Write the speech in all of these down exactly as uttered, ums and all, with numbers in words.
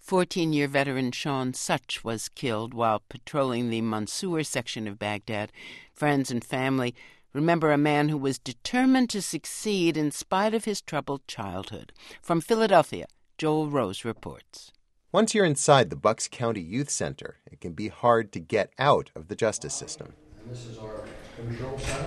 fourteen-year veteran Sean Such was killed while patrolling the Mansour section of Baghdad. Friends and family remember a man who was determined to succeed in spite of his troubled childhood. From Philadelphia, Joel Rose reports. Once you're inside the Bucks County Youth Center, it can be hard to get out of the justice system. And this is our control center.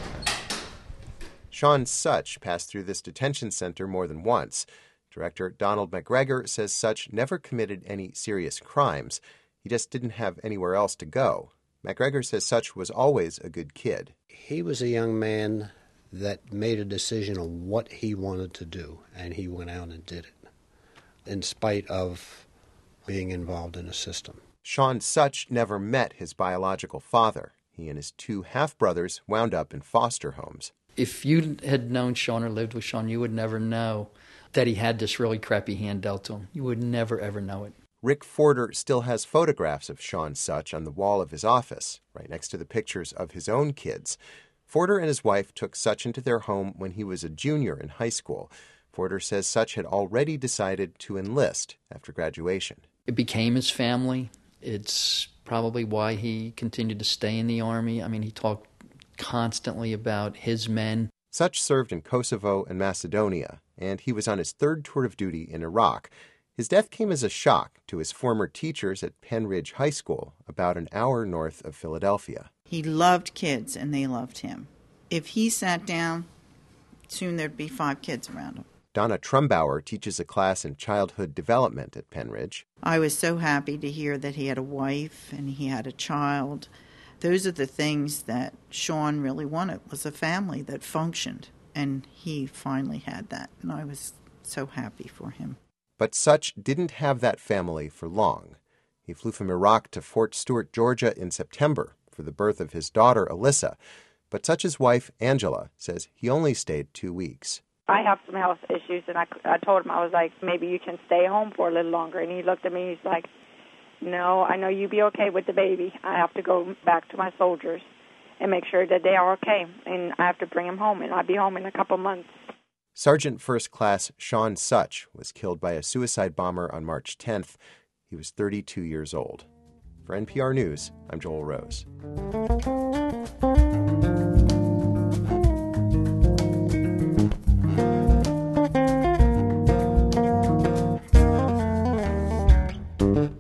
Sean Such passed through this detention center more than once. Director Donald McGregor says Such never committed any serious crimes. He just didn't have anywhere else to go. McGregor says Such was always a good kid. He was a young man that made a decision on what he wanted to do, and he went out and did it, in spite of being involved in a system. Sean Such never met his biological father. He and his two half-brothers wound up in foster homes. If you had known Sean or lived with Sean, you would never know that he had this really crappy hand dealt to him. You would never, ever know it. Rick Forder still has photographs of Sean Such on the wall of his office, right next to the pictures of his own kids. Forder and his wife took Such into their home when he was a junior in high school. Forder says Such had already decided to enlist after graduation. It became his family. It's probably why he continued to stay in the Army. I mean, he talked constantly about his men. Such served in Kosovo and Macedonia, and he was on his third tour of duty in Iraq. His death came as a shock to his former teachers at Penn Ridge High School, about an hour north of Philadelphia. He loved kids, and they loved him. If he sat down, soon there'd be five kids around him. Donna Trumbauer teaches a class in childhood development at Penn Ridge. I was so happy to hear that he had a wife and he had a child. Those are the things that Sean really wanted, was a family that functioned. And he finally had that, and I was so happy for him. But Such didn't have that family for long. He flew from Iraq to Fort Stewart, Georgia in September for the birth of his daughter, Alyssa. But Such's wife, Angela, says he only stayed two weeks. I have some health issues, and I, I told him, I was like, maybe you can stay home for a little longer. And he looked at me, he's like, no, I know you'll be okay with the baby. I have to go back to my soldiers and make sure that they are okay, and I have to bring them home, and I'll be home in a couple months. Sergeant First Class Sean Such was killed by a suicide bomber on March tenth. He was thirty-two years old. For N P R News, I'm Joel Rose.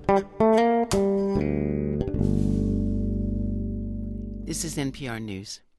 This is N P R News.